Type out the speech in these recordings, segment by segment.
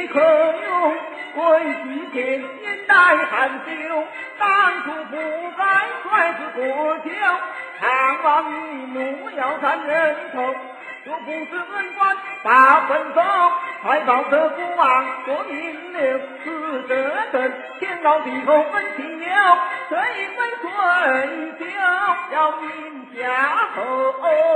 可用，规矩前年代含羞，当初不该率子过桥，唐王一怒要斩人头，若不是文官把本守，才保得国王做名流，是这等天高地厚分清幽，这一杯水酒要饮下后。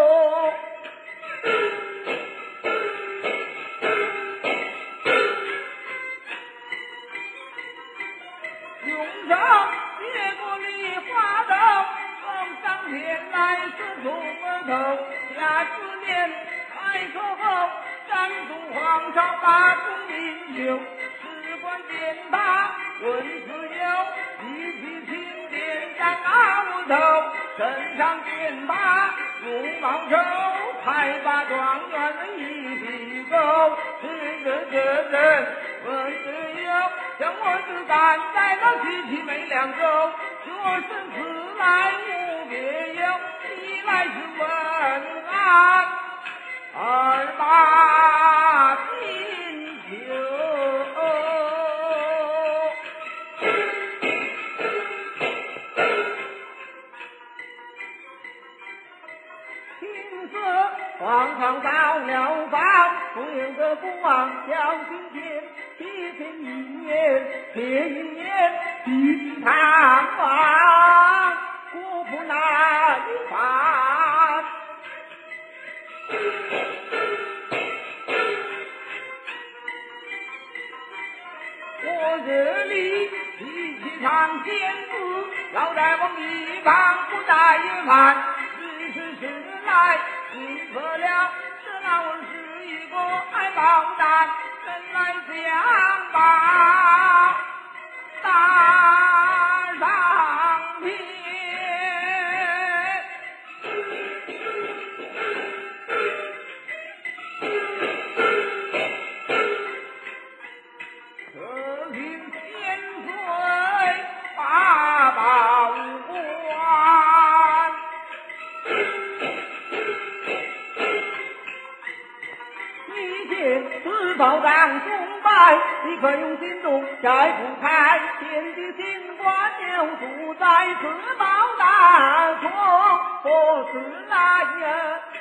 用手接过梨花豆，奉上前来是出额头，下4年开口后，暂助皇朝大功英雄，史官见他问自由，一骑青鞭斩额头，身上见他如毛绸，才把状元一匹狗，这人问自由，将我子赶在了西岐没两周，说生此来无别有，一来是问安二把金球。听说皇上到了访，不由得国王小心间，提前一言别一言，必定探望国父那一番。我这里提起上天子，要在往一旁不带一番，是来应错了，这那文是一个爱报单，人来相把大上天。可凭天水八宝官，你见此宝藏中摆，你可用心中摘不开，天地心官就住在此宝大中，不是来人